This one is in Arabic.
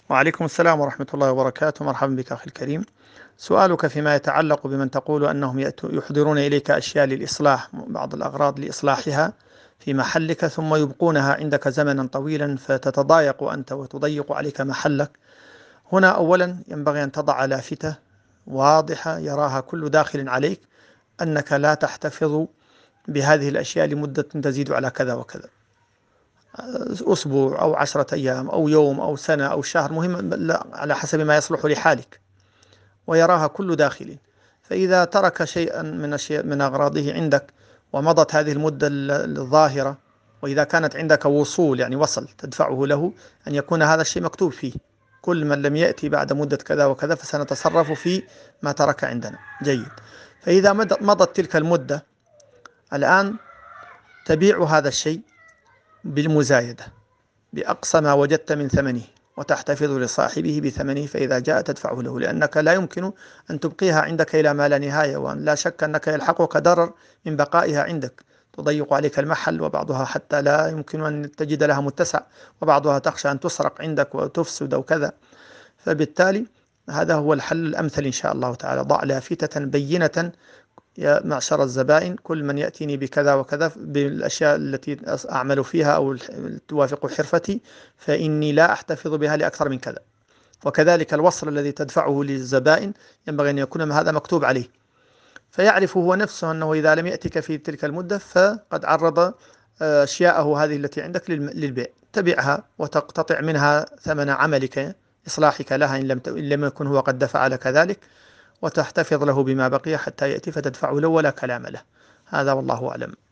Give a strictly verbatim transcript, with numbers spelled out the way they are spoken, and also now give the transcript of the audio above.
وعليكم السلام ورحمة الله وبركاته. مرحبا بك أخي الكريم. سؤالك فيما يتعلق بمن تقول أنهم يأتوا يحضرون إليك أشياء للإصلاح، بعض الأغراض لإصلاحها في محلك، ثم يبقونها عندك زمنا طويلا فتتضايق أنت وتضيق عليك محلك. هنا أولا ينبغي أن تضع لافتة واضحة يراها كل داخل عليك أنك لا تحتفظ بهذه الأشياء لمدة تزيد على كذا وكذا، أسبوع أو عشرة أيام أو يوم أو سنة أو شهر، مهم على حسب ما يصلح لحالك، ويراها كل داخل. فإذا ترك شيئا من أشياء من أغراضه عندك ومضت هذه المدة الظاهرة، وإذا كانت عندك وصول يعني وصل تدفعه له، أن يكون هذا الشيء مكتوب فيه: كل من لم يأتي بعد مدة كذا وكذا فسنتصرف في ما ترك عندنا. جيد. فإذا مضت تلك المدة، الآن تبيع هذا الشيء بالمزايدة بأقصى ما وجدت من ثمنه، وتحتفظ لصاحبه بثمنه، فإذا جاء تدفعه له، لأنك لا يمكن أن تبقيها عندك إلى ما لا نهاية، وأن لا شك أنك يلحقك ضرر من بقائها عندك، تضيق عليك المحل، وبعضها حتى لا يمكن أن تجد لها متسع، وبعضها تخشى أن تسرق عندك وتفسد أو كذا. فبالتالي هذا هو الحل الأمثل إن شاء الله تعالى. ضع لافتة بينة: يا معشر الزبائن، كل من يأتيني بكذا وكذا بالأشياء التي أعمل فيها أو توافق حرفتي، فإني لا أحتفظ بها لأكثر من كذا. وكذلك الوصل الذي تدفعه للزبائن ينبغي أن يكون هذا مكتوب عليه، فيعرف هو نفسه أنه إذا لم يأتك في تلك المدة فقد عرض أشياءه هذه التي عندك للبيع، تبيعها وتقتطع منها ثمن عملك إصلاحك لها إن لم إن لم يكن هو قد دفع لك ذلك، وتحتفظ له بما بقي حتى يأتي فتدفعه له ولا كلام له. هذا والله أعلم.